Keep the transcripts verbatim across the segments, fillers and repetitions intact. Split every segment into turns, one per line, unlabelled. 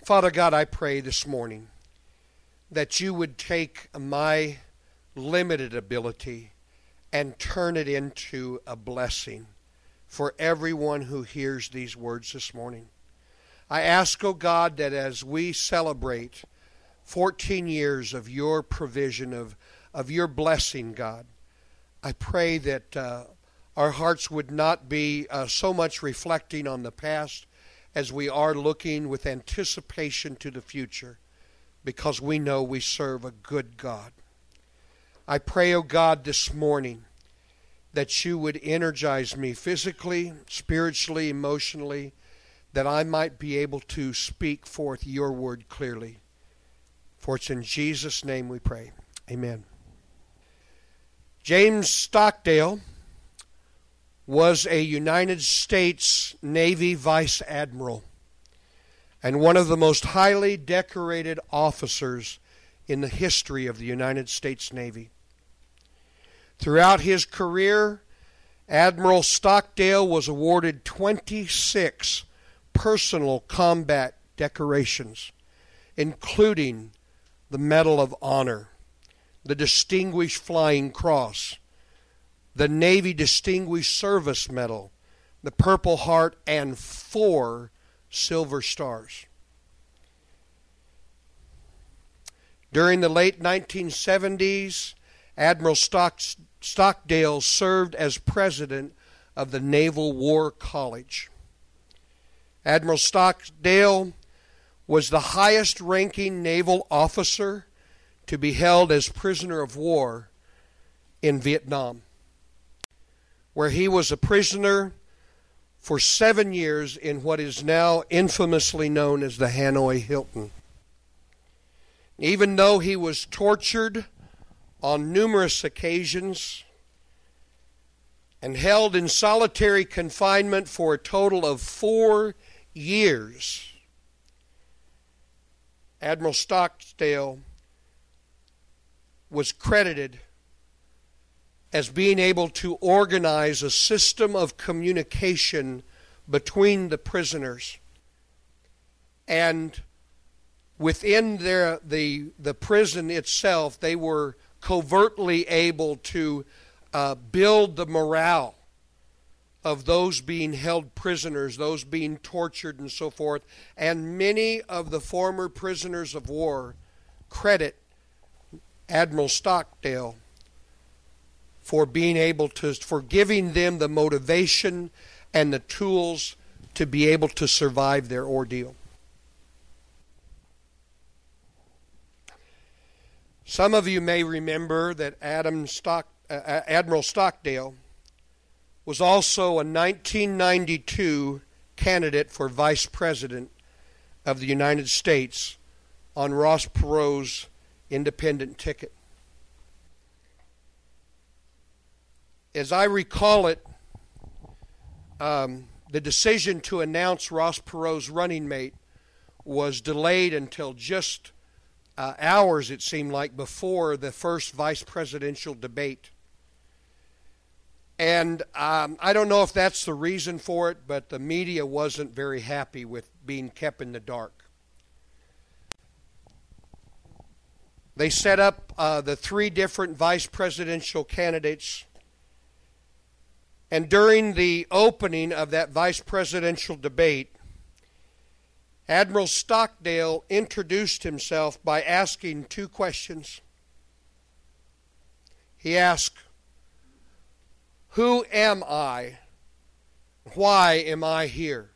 Father God, I pray this morning that you would take my limited ability and turn it into a blessing for everyone who hears these words this morning. I ask, O God, that as we celebrate fourteen years of your provision, of, of your blessing, God, I pray that uh, our hearts would not be uh, so much reflecting on the past as we are looking with anticipation to the future, because we know we serve a good God. I pray, O God, this morning that you would energize me physically, spiritually, emotionally, that I might be able to speak forth your word clearly. For it's in Jesus' name we pray. Amen. James Stockdale was a United States Navy Vice Admiral and one of the most highly decorated officers in the history of the United States Navy. Throughout his career, Admiral Stockdale was awarded twenty-six personal combat decorations, including the Medal of Honor, the Distinguished Flying Cross, the Navy Distinguished Service Medal, the Purple Heart, and four Silver Stars. During the late nineteen seventies, Admiral Stock, Stockdale served as president of the Naval War College. Admiral Stockdale was the highest-ranking naval officer to be held as prisoner of war in Vietnam, where he was a prisoner for seven years in what is now infamously known as the Hanoi Hilton. Even though he was tortured on numerous occasions and held in solitary confinement for a total of four years, Admiral Stockdale was credited as being able to organize a system of communication between the prisoners. And within their, the, the prison itself, they were covertly able to uh, build the morale of those being held prisoners, those being tortured and so forth. And many of the former prisoners of war credit Admiral Stockdale for being able to, for giving them the motivation and the tools to be able to survive their ordeal. Some of you may remember that Adam Stock, uh, Admiral Stockdale was also a nineteen ninety-two candidate for Vice President of the United States on Ross Perot's independent ticket. As I recall it, um, the decision to announce Ross Perot's running mate was delayed until just uh, hours, it seemed like, before the first vice presidential debate. And um, I don't know if that's the reason for it, but the media wasn't very happy with being kept in the dark. They set up uh, the three different vice presidential candidates. And during the opening of that vice presidential debate, Admiral Stockdale introduced himself by asking two questions. He asked, "Who am I? Why am I here?"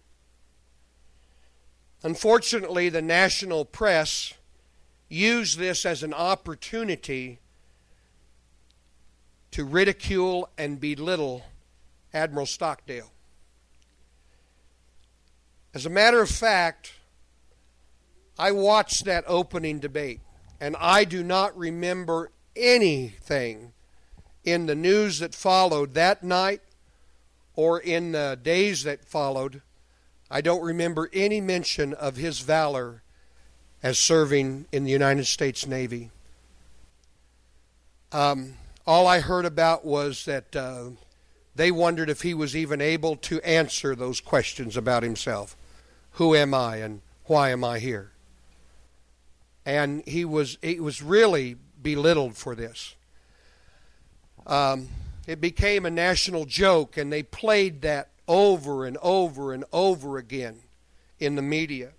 Unfortunately, the national press used this as an opportunity to ridicule and belittle Admiral Stockdale. As a matter of fact, I watched that opening debate, and I do not remember anything in the news that followed that night or in the days that followed. I don't remember any mention of his valor as serving in the United States Navy. Um, all I heard about was that uh, they wondered if he was even able to answer those questions about himself. Who am I and why am I here? And he was he was really belittled for this. Um, it became a national joke, and they played that over and over and over again in the media.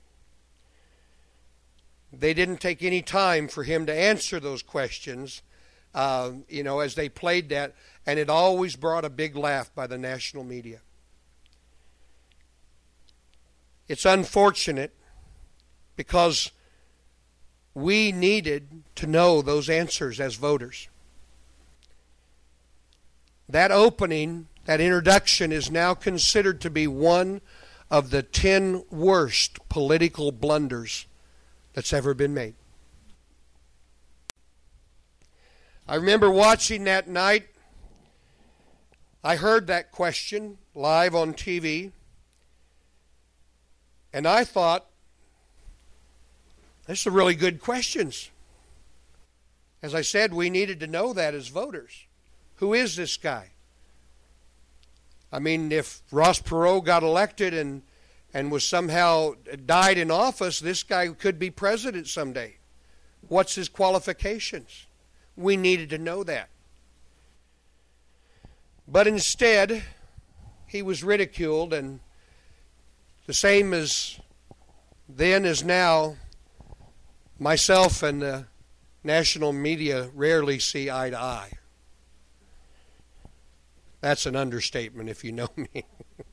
They didn't take any time for him to answer those questions, uh, you know, as they played that, and it always brought a big laugh by the national media. It's unfortunate because we needed to know those answers as voters. That opening, that introduction, is now considered to be one of the ten worst political blunders that's ever been made. I remember watching that night. I heard that question live on T V, and I thought, these are really good questions. As I said, we needed to know that as voters. Who is this guy? I mean, if Ross Perot got elected and and was somehow died in office, this guy could be president someday. What's his qualifications? We needed to know that. But instead, he was ridiculed, and the same as then as now, myself and the national media rarely see eye to eye. That's an understatement if you know me.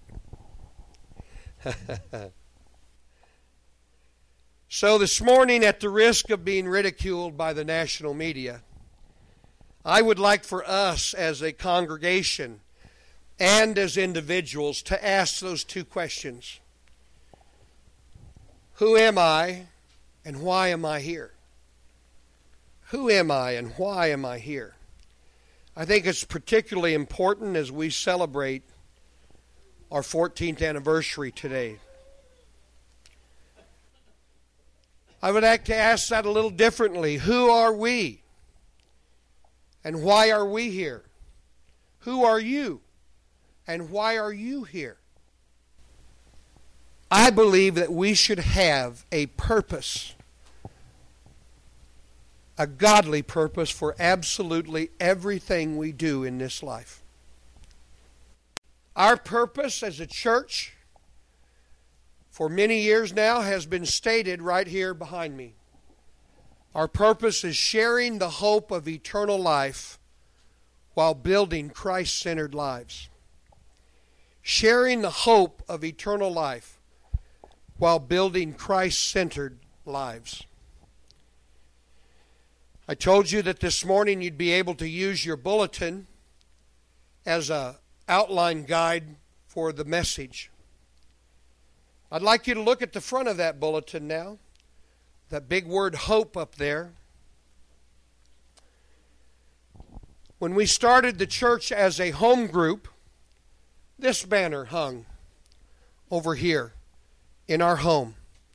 So this morning, at the risk of being ridiculed by the national media, I would like for us as a congregation and as individuals to ask those two questions. Who am I and why am I here? Who am I and why am I here? I think it's particularly important as we celebrate our fourteenth anniversary today. I would like to ask that a little differently. Who are we? And why are we here? Who are you? And why are you here? I believe that we should have a purpose, a godly purpose for absolutely everything we do in this life. Our purpose as a church for many years now has been stated right here behind me. Our purpose is sharing the hope of eternal life while building Christ-centered lives. Sharing the hope of eternal life while building Christ-centered lives. I told you that this morning you'd be able to use your bulletin as an outline guide for the message. I'd like you to look at the front of that bulletin now. That big word hope up there. When we started the church as a home group, this banner hung over here in our home.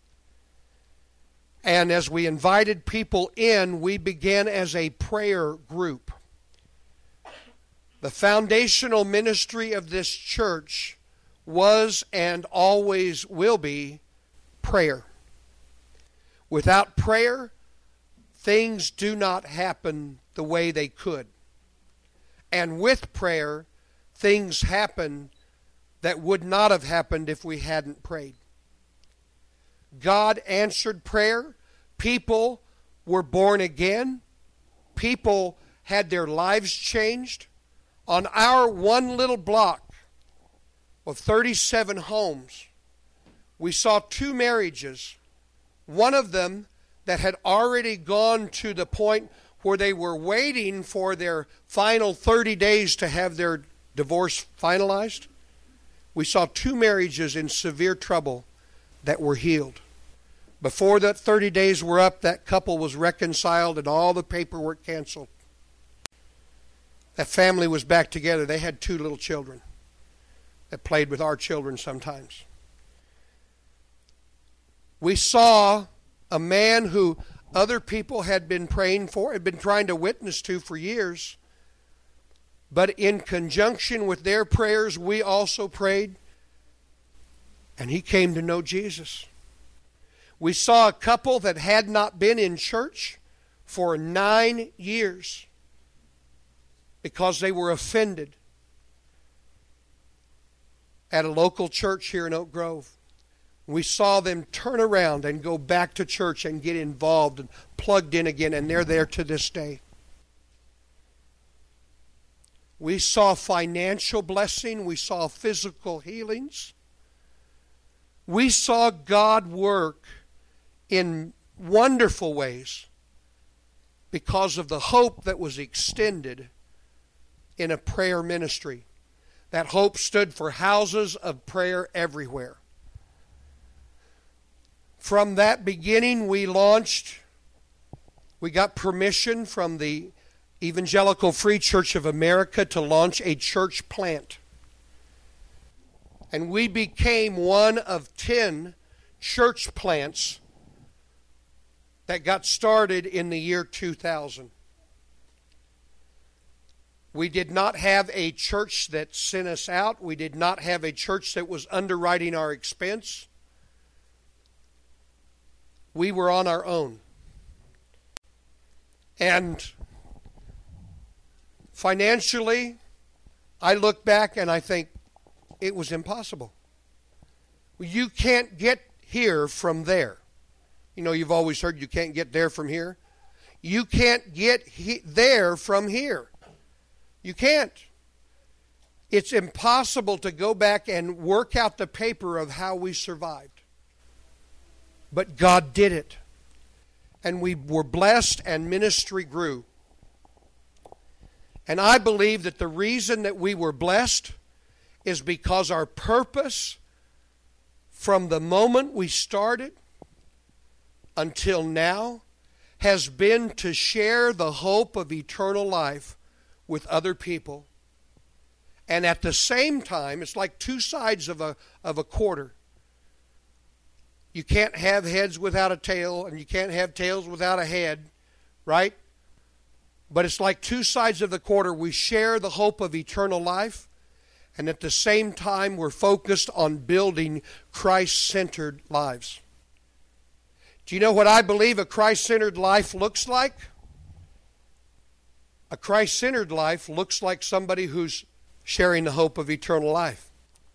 And as we invited people in, we began as a prayer group. The foundational ministry of this church was and always will be prayer. Without prayer, things do not happen the way they could. And with prayer, things happen that would not have happened if we hadn't prayed. God answered prayer. People were born again. People had their lives changed. On our one little block of thirty-seven homes, we saw two marriages. One of them that had already gone to the point where they were waiting for their final thirty days to have their divorce finalized. We saw two marriages in severe trouble that were healed. Before that thirty days were up, that couple was reconciled and all the paperwork canceled. That family was back together. They had two little children that played with our children sometimes. We saw a man who other people had been praying for, had been trying to witness to for years. But in conjunction with their prayers, we also prayed, and he came to know Jesus. We saw a couple that had not been in church for nine years because they were offended at a local church here in Oak Grove. We saw them turn around and go back to church and get involved and plugged in again, and they're there to this day. We saw financial blessing. We saw physical healings. We saw God work in wonderful ways because of the hope that was extended in a prayer ministry. That hope stood for houses of prayer everywhere. From that beginning, we launched, we got permission from the Evangelical Free Church of America to launch a church plant. And we became one of ten church plants that got started in the year two thousand. We did not have a church that sent us out. We did not have a church that was underwriting our expense. We were on our own. And financially, I look back and I think it was impossible. You can't get here from there. You know, you've always heard you can't get there from here. You can't get he- there from here. You can't. It's impossible to go back and work out the paper of how we survived. But God did it. And we were blessed and ministry grew. And I believe that the reason that we were blessed is because our purpose from the moment we started until now has been to share the hope of eternal life with other people. And at the same time, it's like two sides of a of a quarter. You can't have heads without a tail, and you can't have tails without a head, right? But it's like two sides of the quarter. We share the hope of eternal life, and at the same time, we're focused on building Christ-centered lives. Do you know what I believe a Christ-centered life looks like? A Christ-centered life looks like somebody who's sharing the hope of eternal life.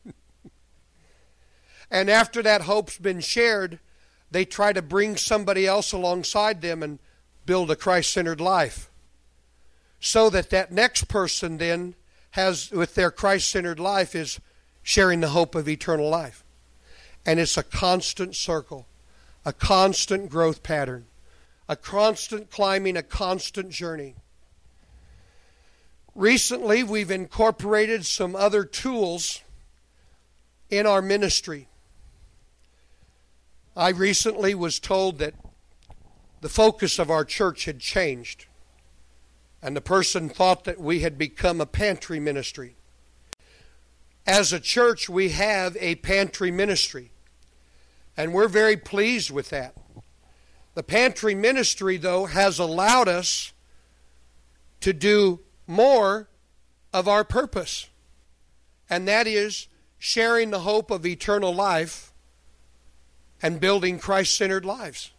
And after that hope's been shared, they try to bring somebody else alongside them and build a Christ-centered life. So that that next person then has, with their Christ-centered life, is sharing the hope of eternal life. And it's a constant circle, a constant growth pattern, a constant climbing, a constant journey. Recently, we've incorporated some other tools in our ministry. I recently was told that the focus of our church had changed, and the person thought that we had become a pantry ministry. As a church, we have a pantry ministry, and we're very pleased with that. The pantry ministry, though, has allowed us to do more of our purpose, and that is sharing the hope of eternal life and building Christ-centered lives.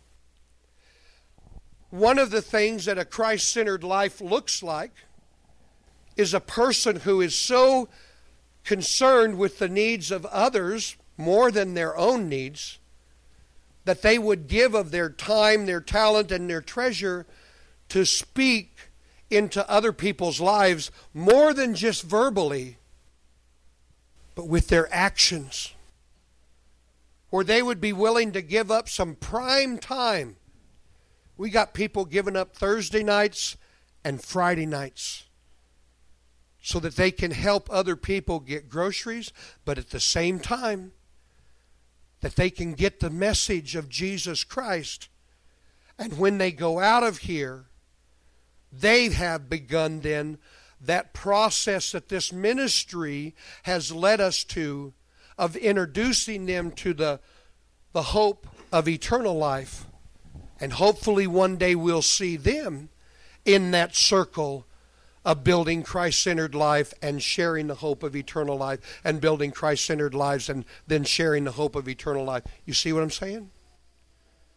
One of the things that a Christ-centered life looks like is a person who is so concerned with the needs of others more than their own needs that they would give of their time, their talent, and their treasure to speak into other people's lives more than just verbally, but with their actions. Where they would be willing to give up some prime time. We got people giving up Thursday nights and Friday nights so that they can help other people get groceries, but at the same time that they can get the message of Jesus Christ. And when they go out of here, they have begun then that process that this ministry has led us to, of introducing them to the, the hope of eternal life. And hopefully one day we'll see them in that circle of building Christ-centered life and sharing the hope of eternal life, and building Christ-centered lives and then sharing the hope of eternal life. You see what I'm saying?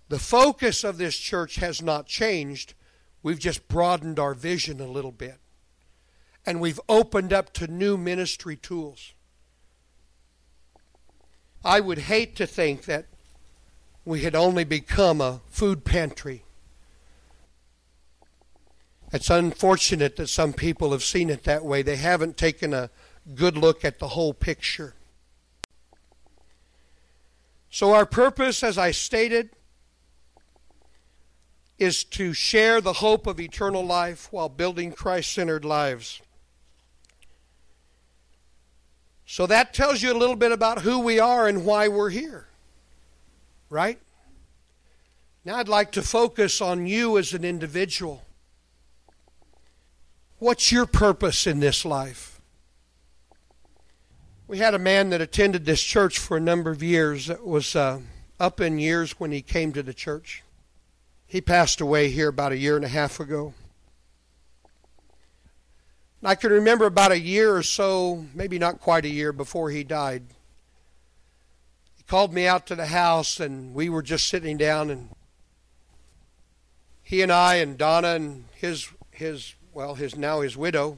The focus of this church has not changed. We've just broadened our vision a little bit. And we've opened up to new ministry tools. I would hate to think that we had only become a food pantry. It's unfortunate that some people have seen it that way. They haven't taken a good look at the whole picture. So our purpose, as I stated, is to share the hope of eternal life while building Christ-centered lives. So that tells you a little bit about who we are and why we're here. Right? Now I'd like to focus on you as an individual. What's your purpose in this life? We had a man that attended this church for a number of years that was uh, up in years when he came to the church. He passed away here about a year and a half ago. I can remember about a year or so, maybe not quite a year before he died. He called me out to the house and we were just sitting down, and he and I and Donna and his, his well, his now his widow,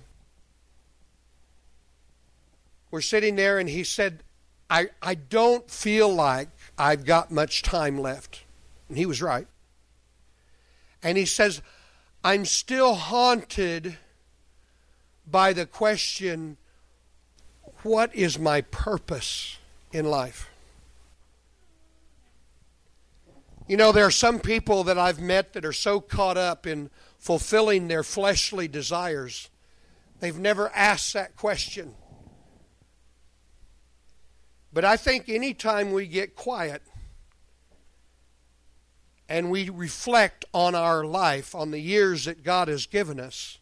were sitting there, and he said, I, I don't feel like I've got much time left. And he was right. And he says, I'm still haunted by the question, what is my purpose in life? You know, there are some people that I've met that are so caught up in fulfilling their fleshly desires, they've never asked that question. But I think anytime we get quiet and we reflect on our life, on the years that God has given us,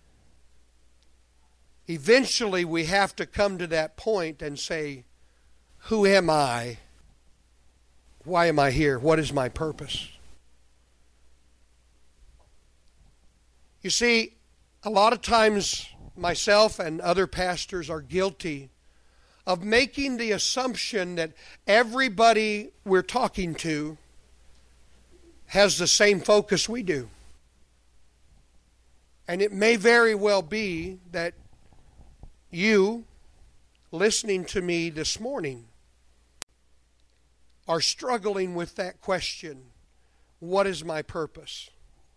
eventually we have to come to that point and say, who am I? Why am I here? What is my purpose? You see, a lot of times myself and other pastors are guilty of making the assumption that everybody we're talking to has the same focus we do. And it may very well be that you, listening to me this morning, are struggling with that question, what is my purpose?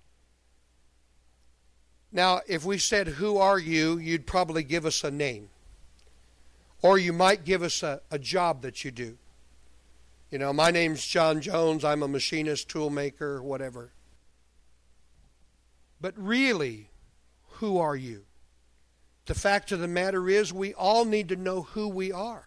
Now, if we said, who are you, you'd probably give us a name. Or you might give us a, a job that you do. You know, my name's John Jones, I'm a machinist, tool maker, whatever. But really, who are you? The fact of the matter is, we all need to know who we are.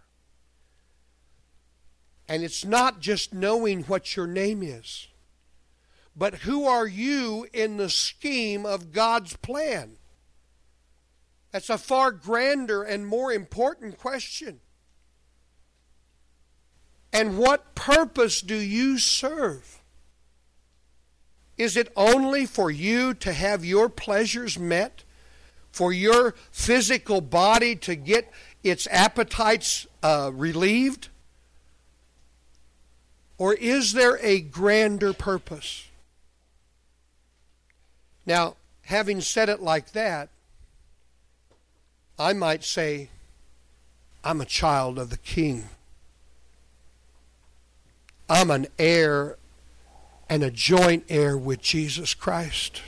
And it's not just knowing what your name is, but who are you in the scheme of God's plan? That's a far grander and more important question. And what purpose do you serve? Is it only for you to have your pleasures met? For your physical body to get its appetites uh, relieved? Or is there a grander purpose? Now, having said it like that, I might say, I'm a child of the King. I'm an heir and a joint heir with Jesus Christ.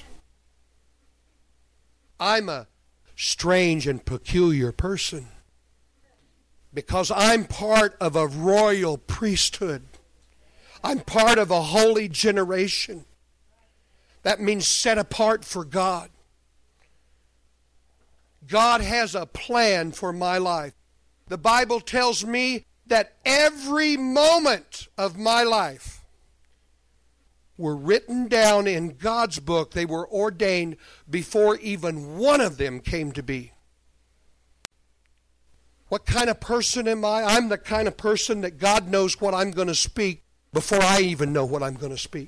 I'm a strange and peculiar person because I'm part of a royal priesthood. I'm part of a holy generation. That means set apart for God. God has a plan for my life. The Bible tells me that every moment of my life were written down in God's book. They were ordained before even one of them came to be. What kind of person am I? I'm the kind of person that God knows what I'm going to speak before I even know what I'm going to speak.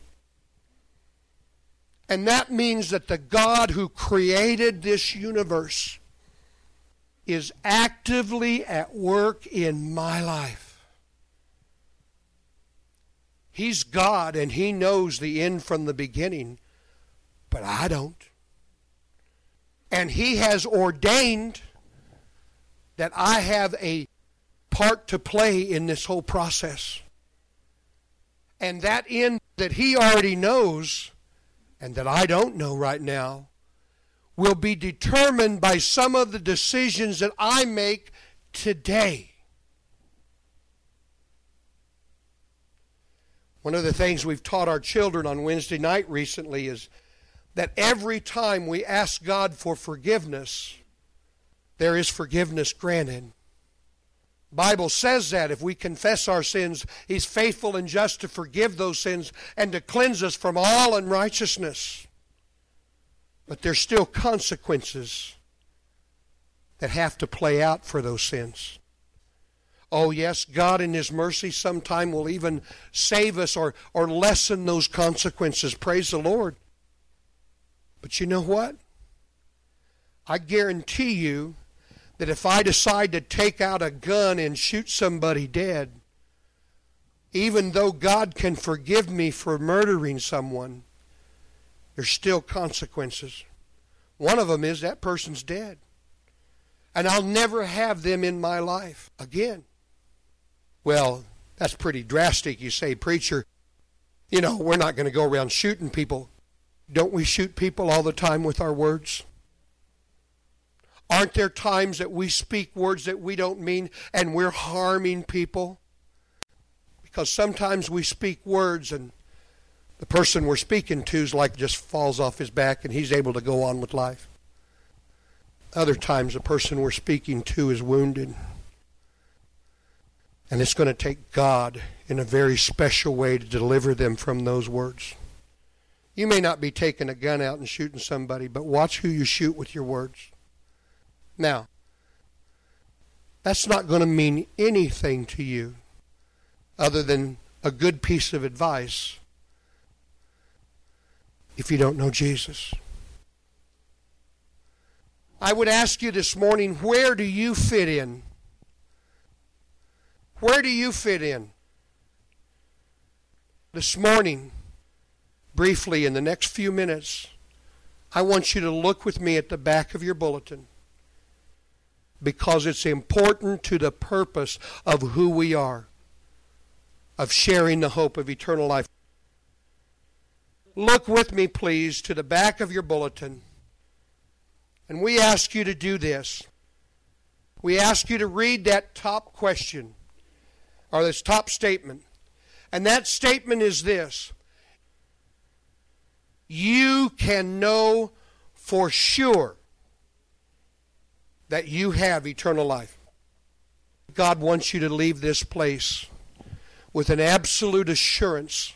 And that means that the God who created this universe is actively at work in my life. He's God and He knows the end from the beginning, but I don't. And He has ordained that I have a part to play in this whole process. And that end that He already knows and that I don't know right now will be determined by some of the decisions that I make today. One of the things we've taught our children on Wednesday night recently is that every time we ask God for forgiveness, there is forgiveness granted. The Bible says that if we confess our sins, He's faithful and just to forgive those sins and to cleanse us from all unrighteousness. But there's still consequences that have to play out for those sins. Oh yes, God in His mercy sometime will even save us or, or lessen those consequences. Praise the Lord. But you know what? I guarantee you that if I decide to take out a gun and shoot somebody dead, even though God can forgive me for murdering someone, there's still consequences. One of them is that person's dead. And I'll never have them in my life again. Well, that's pretty drastic. You say, preacher, you know, we're not going to go around shooting people. Don't we shoot people all the time with our words? Aren't there times that we speak words that we don't mean and we're harming people? Because sometimes we speak words and the person we're speaking to is like just falls off his back and he's able to go on with life. Other times the person we're speaking to is wounded. And it's going to take God in a very special way to deliver them from those words. You may not be taking a gun out and shooting somebody, but watch who you shoot with your words. Now, that's not going to mean anything to you other than a good piece of advice if you don't know Jesus. I would ask you this morning, where do you fit in? Where do you fit in? This morning, briefly in the next few minutes, I want you to look with me at the back of your bulletin, because it's important to the purpose of who we are, of sharing the hope of eternal life. Look with me, please, to the back of your bulletin. And we ask you to do this. We ask you to read that top question, or this top statement. And that statement is this: you can know for sure that you have eternal life. God wants you to leave this place with an absolute assurance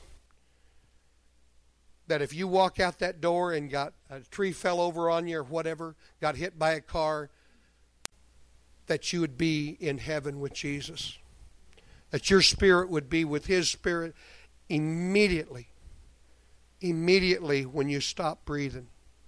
that if you walk out that door and got a tree fell over on you or whatever, got hit by a car, that you would be in heaven with Jesus. That your spirit would be with His Spirit immediately. Immediately when you stop breathing.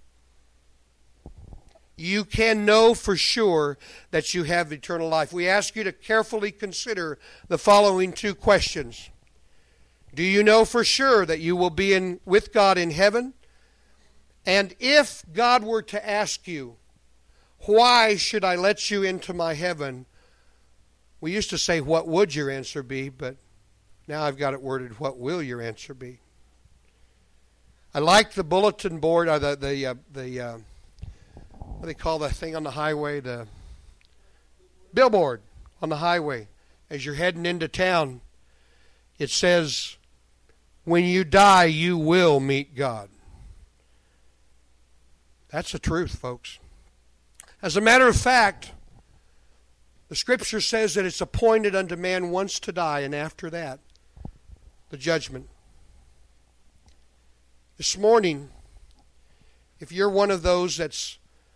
You can know for sure that you have eternal life. We ask you to carefully consider the following two questions. Do you know for sure that you will be in with God in heaven? And if God were to ask you, why should I let you into my heaven? We used to say, what would your answer be? But now I've got it worded, what will your answer be? I like the bulletin board, or the, the, uh, the uh, what do they call the thing on the highway? The billboard on the highway. As you're heading into town, it says, when you die, you will meet God. That's the truth, folks. As a matter of fact, the Scripture says that it's appointed unto man once to die, and after that, the judgment. This morning, if you're one of those that's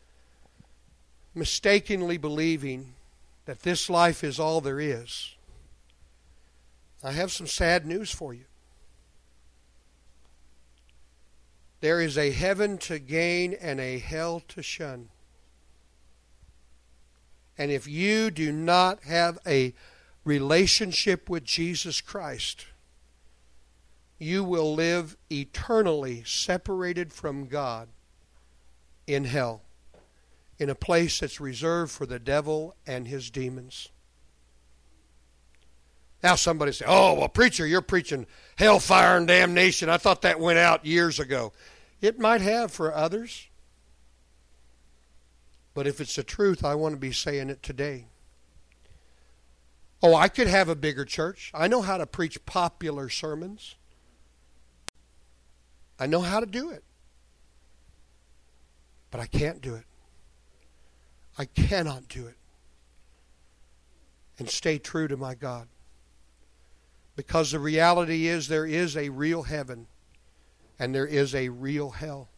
mistakenly believing that this life is all there is, I have some sad news for you. There is a heaven to gain and a hell to shun. And if you do not have a relationship with Jesus Christ, you will live eternally separated from God in hell, in a place that's reserved for the devil and his demons. Now somebody say, oh, well, preacher, you're preaching hellfire and damnation. I thought that went out years ago. It might have for others. But if it's the truth, I want to be saying it today. Oh, I could have a bigger church. I know how to preach popular sermons. I know how to do it. But I can't do it. I cannot do it. And stay true to my God. Because the reality is there is a real heaven and there is a real hell.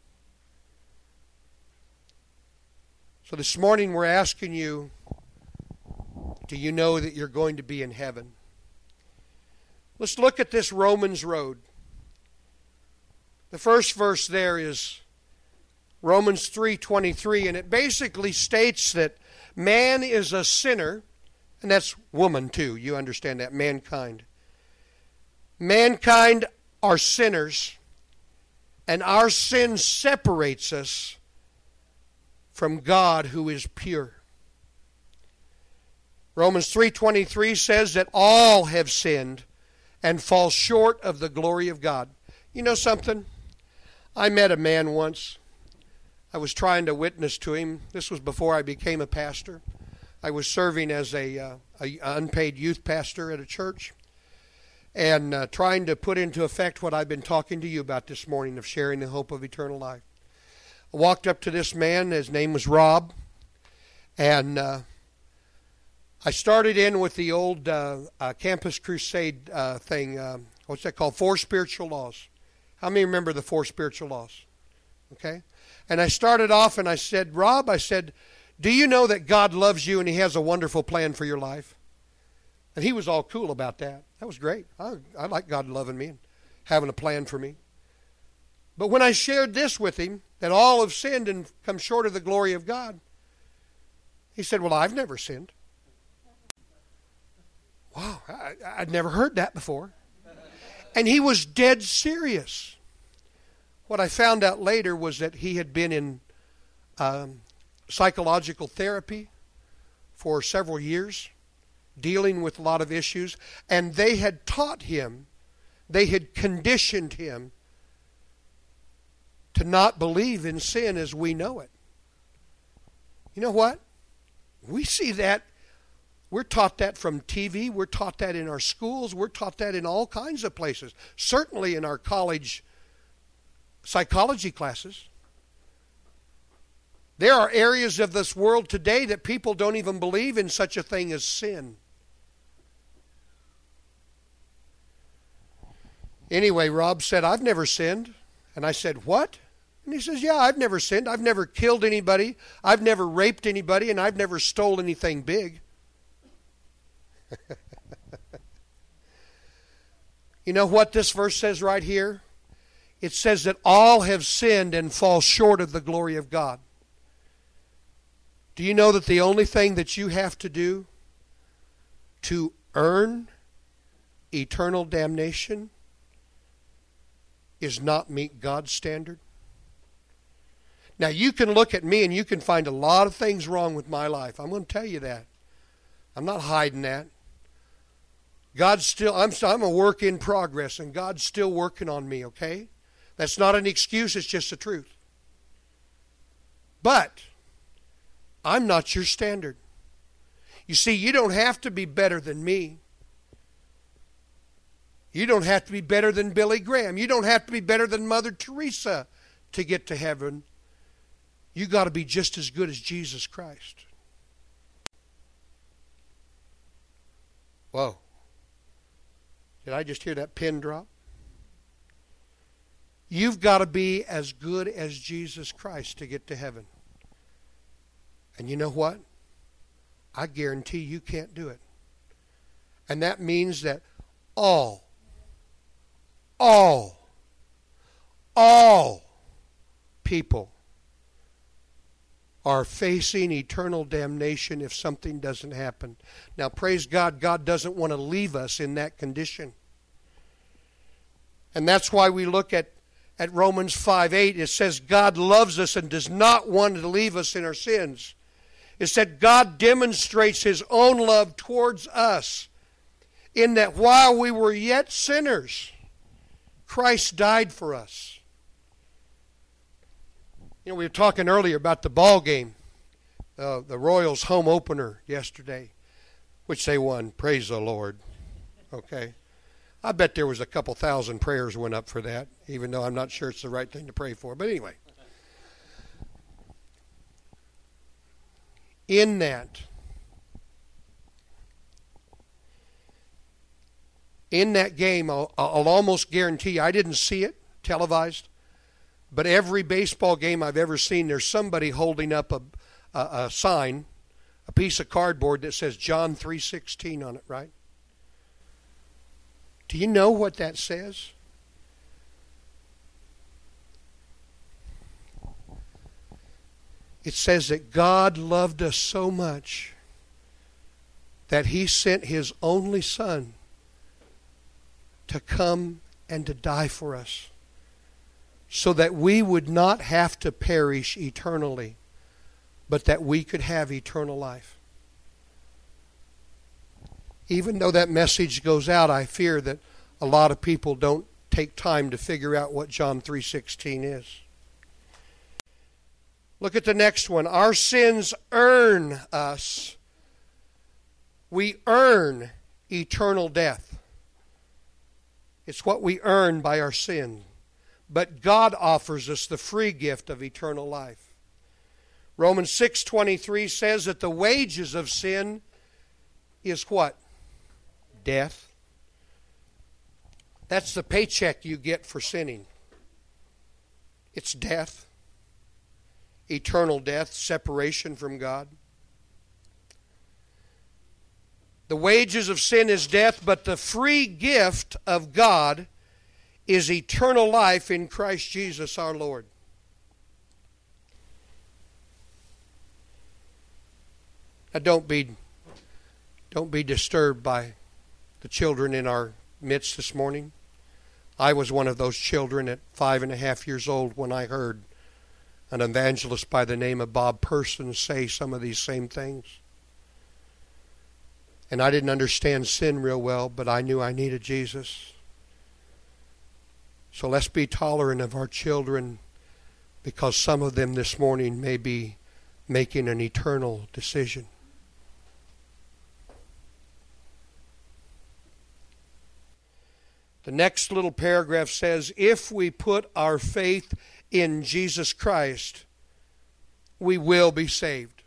So this morning we're asking you, do you know that you're going to be in heaven? Let's look at this Romans road. The first verse there is Romans three twenty-three, and it basically states that man is a sinner, and that's woman too, you understand that, mankind. Mankind are sinners, and our sin separates us from God who is pure. Romans three twenty-three says that all have sinned and fall short of the glory of God. You know something? I met a man once. I was trying to witness to him. This was before I became a pastor. I was serving as a, uh, a unpaid youth pastor at a church and uh, trying to put into effect what I've been talking to you about this morning of sharing the hope of eternal life. I walked up to this man. His name was Rob. And uh, I started in with the old uh, uh, Campus Crusade uh, thing. Uh, what's that called? Four spiritual laws. How many remember the four spiritual laws? Okay. And I started off and I said, Rob, I said, do you know that God loves you and he has a wonderful plan for your life? And he was all cool about that. That was great. I, I like God loving me and having a plan for me. But when I shared this with him, that all have sinned and come short of the glory of God, he said, well, I've never sinned. Wow, I, I'd never heard that before. And he was dead serious. What I found out later was that he had been in um, psychological therapy for several years, dealing with a lot of issues, and they had taught him, they had conditioned him to not believe in sin as we know it. You know what? We see that. We're taught that from T V. We're taught that in our schools. We're taught that in all kinds of places. Certainly in our college psychology classes. There are areas of this world today that people don't even believe in such a thing as sin. Anyway, Rob said, I've never sinned. And I said, what? And he says, yeah, I've never sinned. I've never killed anybody. I've never raped anybody. And I've never stole anything big. You know what this verse says right here? It says that all have sinned and fall short of the glory of God. Do you know that the only thing that you have to do to earn eternal damnation is not meet God's standard? Now you can look at me and you can find a lot of things wrong with my life. I'm going to tell you that. I'm not hiding that. God's still, I'm, I'm a work in progress, and God's still working on me, okay? That's not an excuse, it's just the truth. But I'm not your standard. You see, you don't have to be better than me. You don't have to be better than Billy Graham. You don't have to be better than Mother Teresa to get to heaven. You got to be just as good as Jesus Christ. Whoa. Did I just hear that pin drop? You've got to be as good as Jesus Christ to get to heaven. And you know what? I guarantee you can't do it. And that means that all, all, all people are facing eternal damnation if something doesn't happen. Now, praise God, God doesn't want to leave us in that condition. And that's why we look at, at Romans five eight. It says God loves us and does not want to leave us in our sins. It said God demonstrates His own love towards us in that while we were yet sinners, Christ died for us. You know, we were talking earlier about the ball game, uh, the Royals home opener yesterday, which they won. Praise the Lord. Okay. I bet there was a couple thousand prayers went up for that, even though I'm not sure it's the right thing to pray for. But anyway. In that, in that game, I'll, I'll almost guarantee you, I didn't see it televised, but every baseball game I've ever seen, there's somebody holding up a, a, a sign, a piece of cardboard that says John three sixteen on it, right? Do you know what that says? It says that God loved us so much that He sent His only Son to come and to die for us so that we would not have to perish eternally, but that we could have eternal life. Even though that message goes out, I fear that a lot of people don't take time to figure out what John three sixteen is. Look at the next one. Our sins earn us. We earn eternal death. It's what we earn by our sin. But God offers us the free gift of eternal life. Romans six twenty-three says that the wages of sin is what? Death. That's the paycheck you get for sinning. It's death. Eternal death, separation from God. The wages of sin is death, but the free gift of God is eternal life in Christ Jesus our Lord. Now don't be, don't be disturbed by the children in our midst this morning. I was one of those children at five and a half years old when I heard an evangelist by the name of Bob Person say some of these same things. And I didn't understand sin real well, but I knew I needed Jesus. So let's be tolerant of our children, because some of them this morning may be making an eternal decision. The next little paragraph says, if we put our faith in Jesus Christ, we will be saved.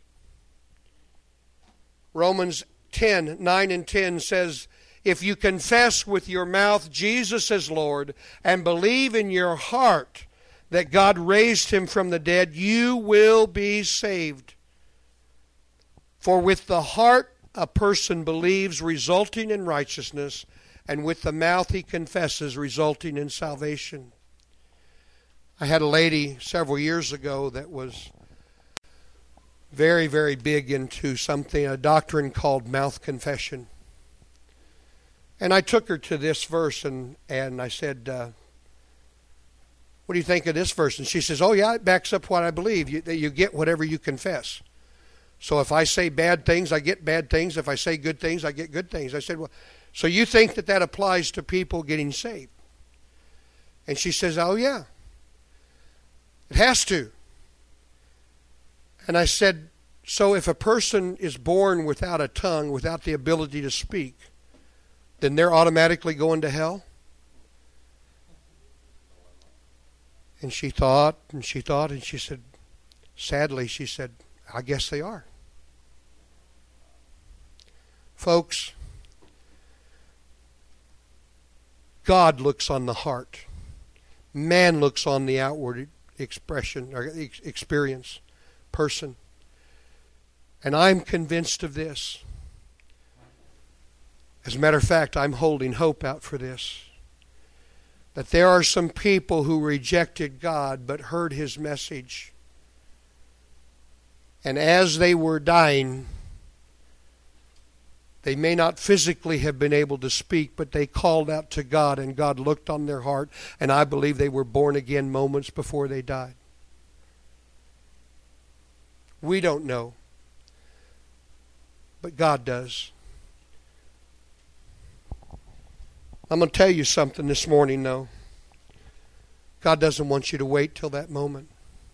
Romans ten, nine and ten says, if you confess with your mouth Jesus as Lord and believe in your heart that God raised Him from the dead, you will be saved. For with the heart a person believes, resulting in righteousness, and with the mouth he confesses, resulting in salvation. I had a lady several years ago that was very, very big into something, a doctrine called mouth confession. And I took her to this verse, and, and I said, uh, what do you think of this verse? And she says, oh yeah, it backs up what I believe, you, that you get whatever you confess. So if I say bad things, I get bad things. If I say good things, I get good things. I said, well, so you think that that applies to people getting saved? And she says, oh yeah, it has to. And I said, so if a person is born without a tongue, without the ability to speak, then they're automatically going to hell? And she thought, and she thought, and she said, sadly, she said, I guess they are. Folks, God looks on the heart. Man looks on the outward expression or experience, person. And I'm convinced of this. As a matter of fact, I'm holding hope out for this. That there are some people who rejected God but heard His message. And as they were dying, They may not physically have been able to speak, but they called out to God, and God looked on their heart, and I believe they were born again moments before they died. We don't know, but God does. I'm going to tell you something this morning, though. God doesn't want you to wait till that moment.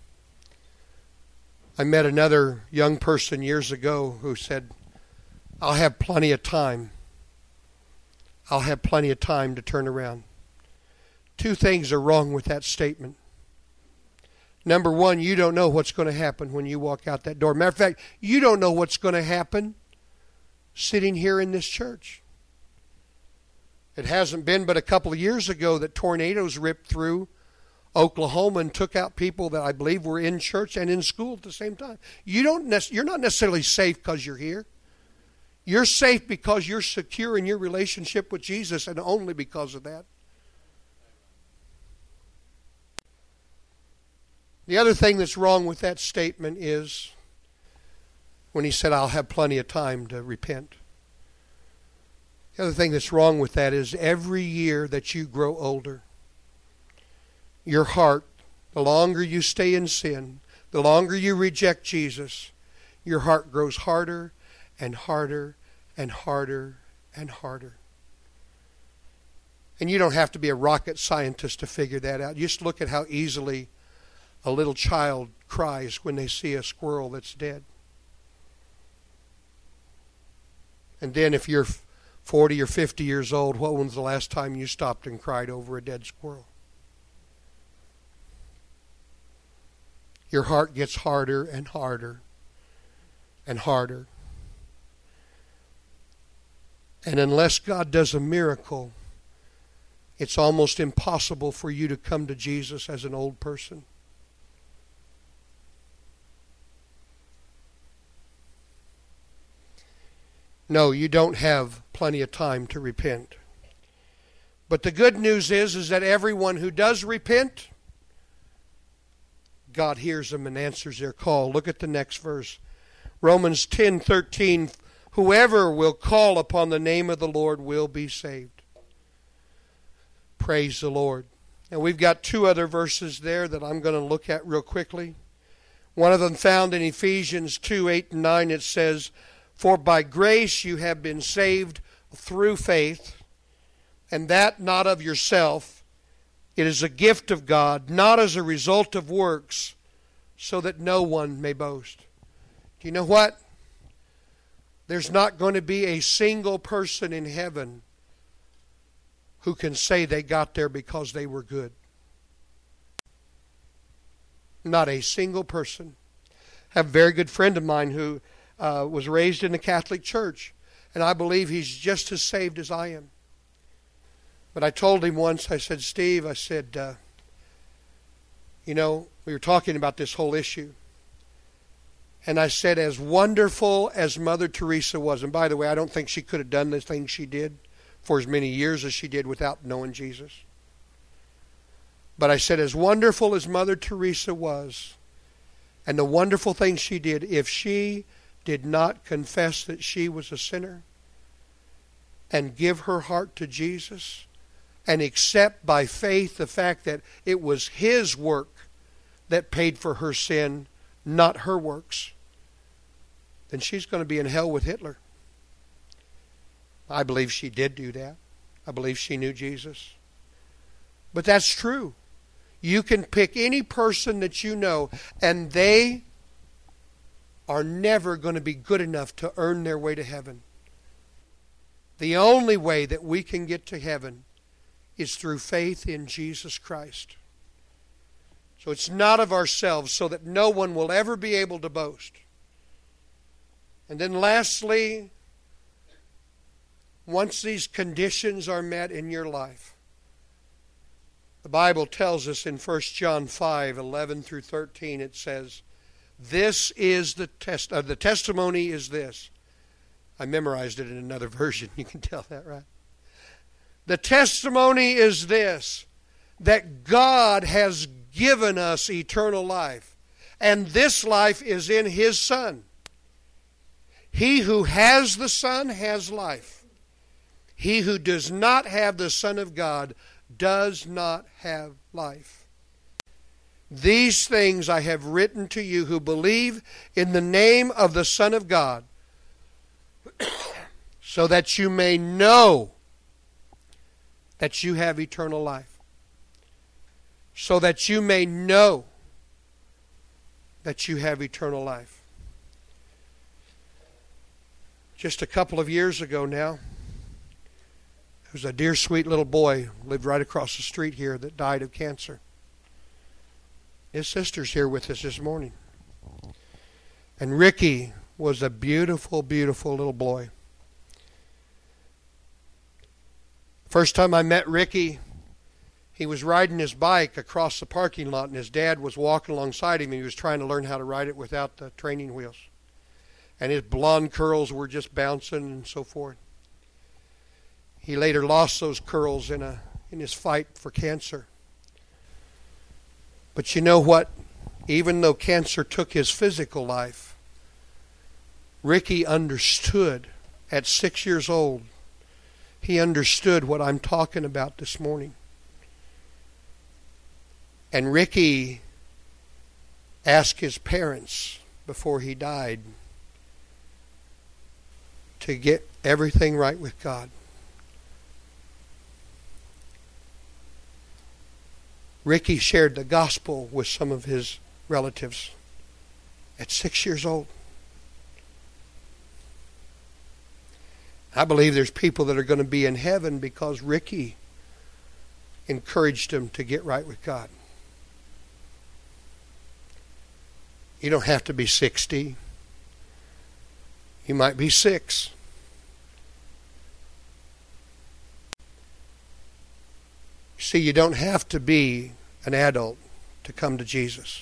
I met another young person years ago who said, I'll have plenty of time. I'll have plenty of time to turn around. Two things are wrong with that statement. Number one, you don't know what's going to happen when you walk out that door. Matter of fact, you don't know what's going to happen sitting here in this church. It hasn't been but a couple of years ago that tornadoes ripped through Oklahoma and took out people that I believe were in church and in school at the same time. You don't nec- you're not necessarily safe because you're here. You're safe because you're secure in your relationship with Jesus, and only because of that. The other thing that's wrong with that statement is when he said, I'll have plenty of time to repent. The other thing that's wrong with that is every year that you grow older, your heart, the longer you stay in sin, the longer you reject Jesus, your heart grows harder and harder and harder and harder. And you don't have to be a rocket scientist to figure that out. Just look at how easily a little child cries when they see a squirrel that's dead. And then if you're forty or fifty years old, what was the last time you stopped and cried over a dead squirrel? Your heart gets harder and harder and harder. And unless God does a miracle, it's almost impossible for you to come to Jesus as an old person. No, you don't have plenty of time to repent. But the good news is, is that everyone who does repent, God hears them and answers their call. Look at the next verse. Romans ten thirteen. Whoever will call upon the name of the Lord will be saved. Praise the Lord. And we've got two other verses there that I'm going to look at real quickly. One of them found in Ephesians two, eight and nine. It says, for by grace you have been saved through faith, and that not of yourself. It is a gift of God, not as a result of works, so that no one may boast. Do you know what? There's not going to be a single person in heaven who can say they got there because they were good. Not a single person. I have a very good friend of mine who uh, was raised in the Catholic Church, and I believe he's just as saved as I am. But I told him once, I said, Steve, I said, uh, you know, we were talking about this whole issue. And I said, as wonderful as Mother Teresa was, and by the way, I don't think she could have done the things she did for as many years as she did without knowing Jesus. But I said, as wonderful as Mother Teresa was, and the wonderful things she did, if she did not confess that she was a sinner and give her heart to Jesus and accept by faith the fact that it was His work that paid for her sin, not her works, then she's going to be in hell with Hitler. I believe she did do that. I believe she knew Jesus. But that's true. You can pick any person that you know, and they are never going to be good enough to earn their way to heaven. The only way that we can get to heaven is through faith in Jesus Christ. So it's not of ourselves, so that no one will ever be able to boast. And then lastly, once these conditions are met in your life, the Bible tells us in First John five, eleven through thirteen, it says, this is the test, uh, the testimony is this. I memorized it in another version. You can tell that, right? The testimony is this, that God has given us eternal life, and this life is in His Son. He who has the Son has life. He who does not have the Son of God does not have life. These things I have written to you who believe in the name of the Son of God, so that you may know that you have eternal life. So that you may know that you have eternal life. Just a couple of years ago now, there was a dear sweet little boy who lived right across the street here that died of cancer. His sister's here with us this morning. And Ricky was a beautiful, beautiful little boy. First time I met Ricky, he was riding his bike across the parking lot, and his dad was walking alongside him, and he was trying to learn how to ride it without the training wheels. And his blonde curls were just bouncing and so forth. He later lost those curls in a in his fight for cancer. But you know what? Even though cancer took his physical life, Ricky understood at six years old. He understood what I'm talking about this morning. And Ricky asked his parents before he died to get everything right with God. Ricky shared the gospel with some of his relatives at six years old. I believe there's people that are going to be in heaven because Ricky encouraged them to get right with God. You don't have to be sixty. You might be six. See, you don't have to be an adult to come to Jesus.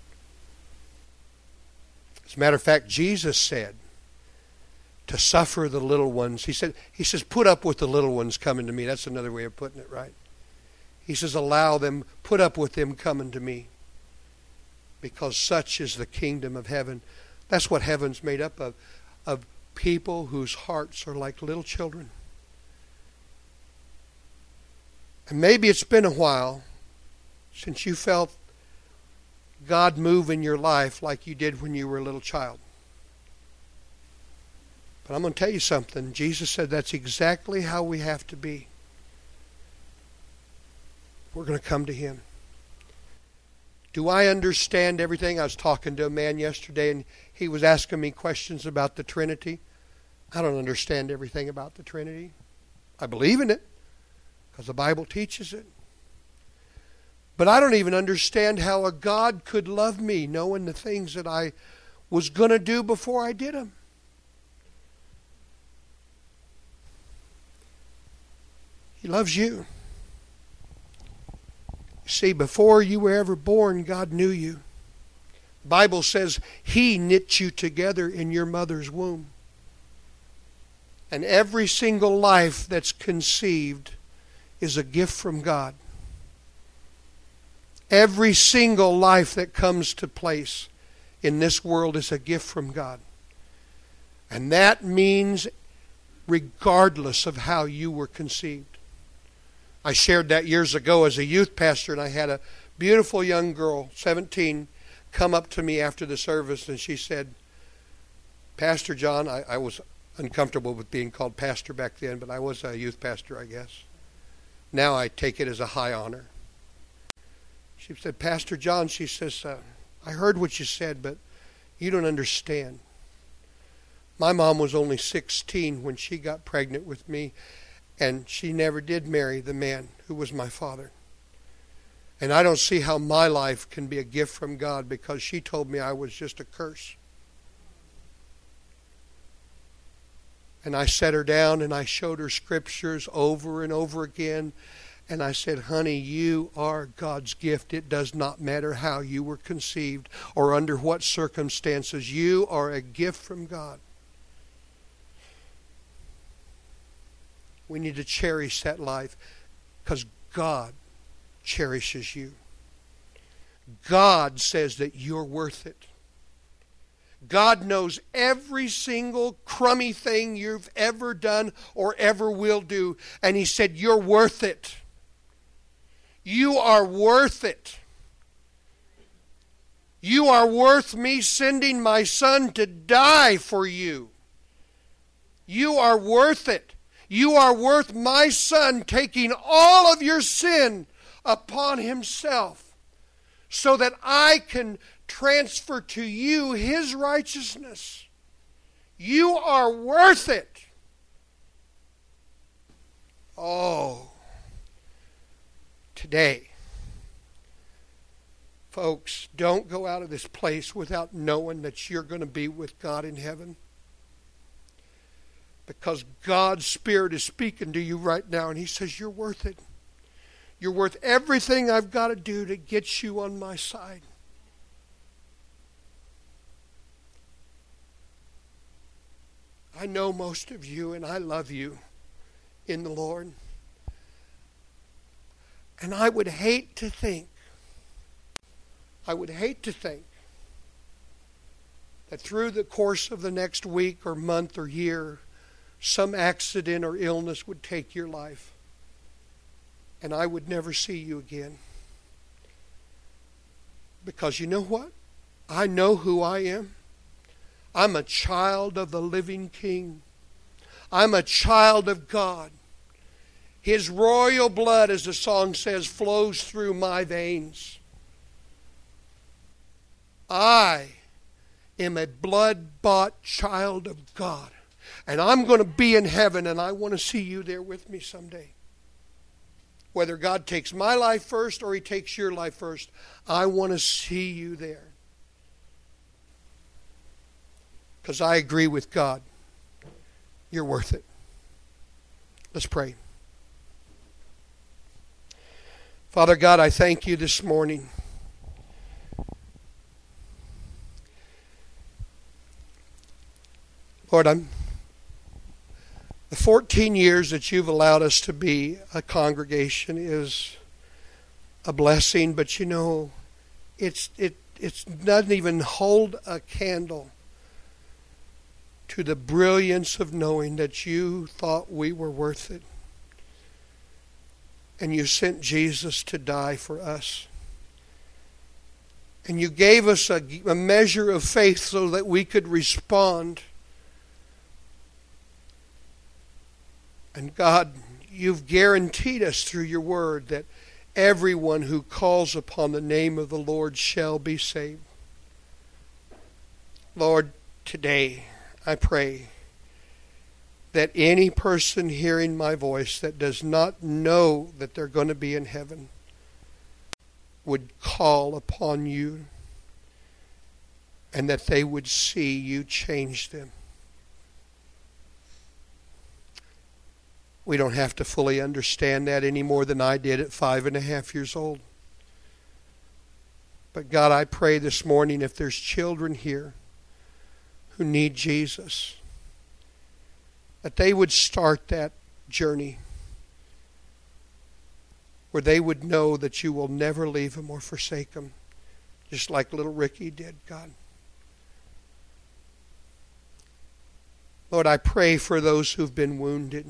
As a matter of fact, Jesus said to suffer the little ones. He said, he says, put up with the little ones coming to me. That's another way of putting it, right? He says, allow them, put up with them coming to me, because such is the kingdom of heaven. That's what heaven's made up of, of people whose hearts are like little children. And maybe it's been a while since you felt God move in your life like you did when you were a little child. But I'm going to tell you something. Jesus said that's exactly how we have to be. We're going to come to Him. Do I understand everything? I was talking to a man yesterday, and he was asking me questions about the Trinity. I don't understand everything about the Trinity. I believe in it, because the Bible teaches it. But I don't even understand how a God could love me knowing the things that I was going to do before I did them. He loves you. See, before you were ever born, God knew you. The Bible says He knit you together in your mother's womb. And every single life that's conceived is a gift from God. Every single life that comes to place in this world is a gift from God. And that means regardless of how you were conceived. I shared that years ago as a youth pastor, and I had a beautiful young girl, seventeen, come up to me after the service, and she said, Pastor John, I, I was uncomfortable with being called pastor back then, but I was a youth pastor, I guess. Now I take it as a high honor. She said, Pastor John, she says, uh, I heard what you said, but you don't understand. My mom was only sixteen when she got pregnant with me, and she never did marry the man who was my father. And I don't see how my life can be a gift from God, because she told me I was just a curse. And I set her down and I showed her scriptures over and over again. And I said, honey, you are God's gift. It does not matter how you were conceived or under what circumstances. You are a gift from God. We need to cherish that life, because God cherishes you. God says that you're worth it. God knows every single crummy thing you've ever done or ever will do. And He said, you're worth it. You are worth it. You are worth me sending my Son to die for you. You are worth it. You are worth my Son taking all of your sin upon Himself so that I can transfer to you His righteousness. You are worth it. Oh, today, folks, don't go out of this place without knowing that you're going to be with God in heaven. Because God's Spirit is speaking to you right now, and He says, you're worth it. You're worth everything I've got to do to get you on my side. I know most of you, and I love you in the Lord. And I would hate to think, I would hate to think that through the course of the next week or month or year, some accident or illness would take your life, and I would never see you again. Because you know what? I know who I am. I'm a child of the living King. I'm a child of God. His royal blood, as the song says, flows through my veins. I am a blood-bought child of God. And I'm going to be in heaven, and I want to see you there with me someday. Whether God takes my life first or He takes your life first, I want to see you there. Because I agree with God. You're worth it. Let's pray. Father God, I thank you this morning. Lord, I'm the fourteen years that you've allowed us to be a congregation is a blessing, but you know, it's it it doesn't even hold a candle to the brilliance of knowing that you thought we were worth it. And you sent Jesus to die for us. And you gave us a, a measure of faith so that we could respond. And God, you've guaranteed us through your word that everyone who calls upon the name of the Lord shall be saved. Lord, today I pray that any person hearing my voice that does not know that they're going to be in heaven would call upon you, and that they would see you change them. We don't have to fully understand that any more than I did at five and a half years old. But God, I pray this morning, if there's children here who need Jesus, that they would start that journey where they would know that you will never leave them or forsake them, just like little Ricky did, God. Lord, I pray for those who've been wounded,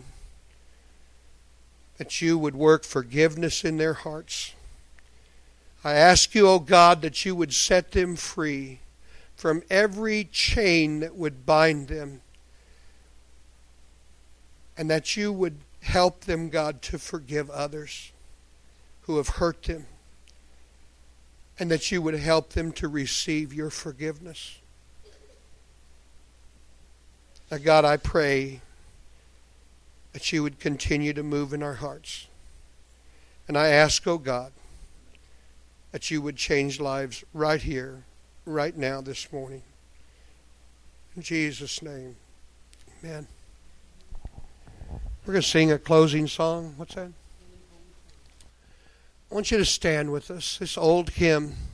that you would work forgiveness in their hearts. I ask you, O God, that you would set them free from every chain that would bind them, and that you would help them, God, to forgive others who have hurt them, and that you would help them to receive your forgiveness. Now, God, I pray that you would continue to move in our hearts. And I ask, oh God, that you would change lives right here, right now, this morning. In Jesus' name, amen. We're going to sing a closing song. What's that? I want you to stand with us. This old hymn.